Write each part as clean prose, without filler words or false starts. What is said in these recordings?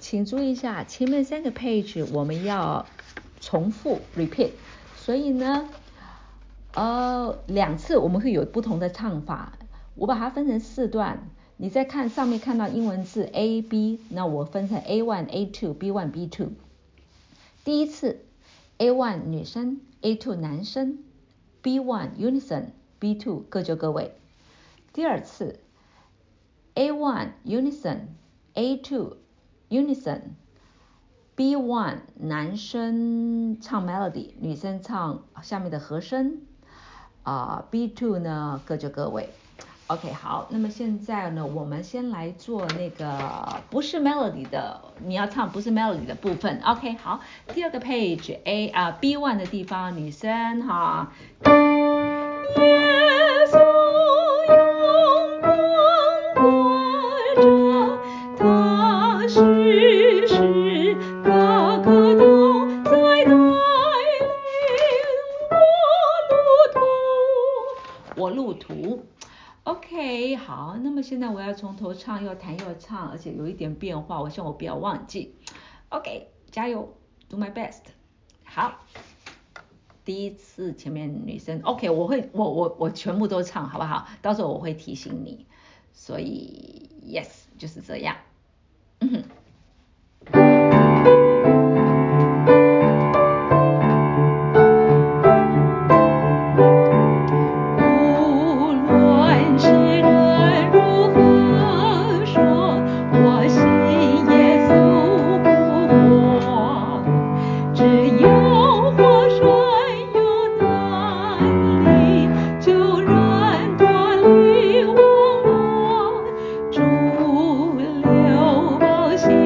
请注意一下，前面3个 page 我们要重复 repeat， 所以呢2次我们会有不同的唱法，我把它分成4段，你再看上面看到英文字 A B， 那我分成 A1 A2 B1 B2。 第一次 A1 女生 A2 男生 B1 unison B2 各就各位。第二次 A1 unison A2 unison B1 男生唱 melody， 女生唱下面的和声B2 呢各就各位。 OK 好，那么现在呢我们先来做那个不是 melody 的，你要唱不是 melody 的部分。 OK 好，第2个 page B1 的地方女生哈，耶稣永光怀着他世世个个都在带领我路途。 OK 好，那么现在我要从头唱，又弹又唱，而且有一点变化，我希望我不要忘记。 OK 加油 do my best。 好，第一次前面女生 OK， 我全部都唱好不好？到时候我会提醒你，所以 yes 就是这样。主流宝血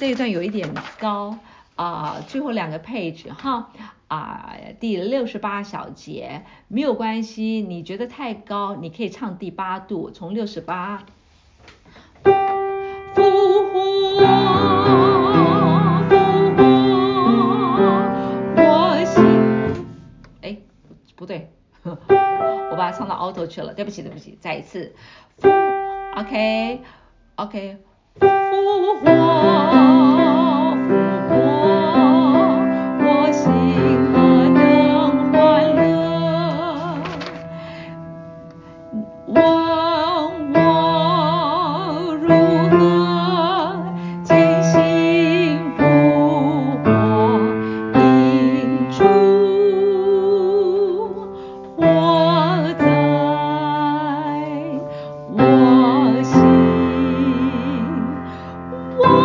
这一段有一点高最后2个 page 哈第68小节没有关系，你觉得太高，你可以唱第8度，从68。复活，我心，不对，我把它唱到 auto 去了，对不起，再一次，OK， 复活，我心何等欢乐，问我如何坚信复活，因主活在我心。我